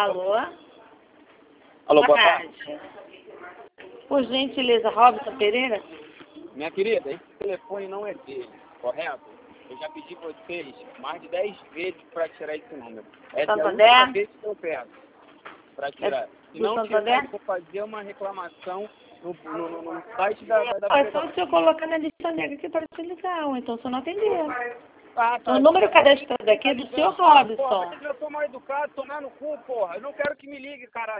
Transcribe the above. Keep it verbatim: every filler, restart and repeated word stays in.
Alô? Alô, Boa boa tarde. tarde. Por gentileza, Robson Pereira? Minha querida, esse telefone não é dele, correto? Eu já pedi vocês mais de dez vezes para tirar esse número. Essa é a Santander? última vez que eu peço para tirar. É Se do não Santander? tirar, eu vou fazer uma reclamação no, no, no, no site da... da, da Ó, é só o senhor colocar na lista negra aqui para te ligar, ou então o senhor não atendeu. Ah, tá. O número cadastrado aqui é do senhor Robson. Porra, eu tô mal educado, tomar no cu, porra. Eu não quero que me ligue, caralho.